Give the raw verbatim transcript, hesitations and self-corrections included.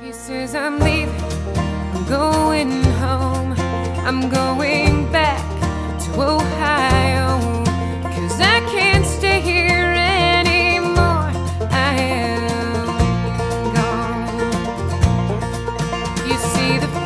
He says I'm leaving, I'm going home, I'm going back to Ohio, 'cause I can't stay here anymore, I am gone. You see the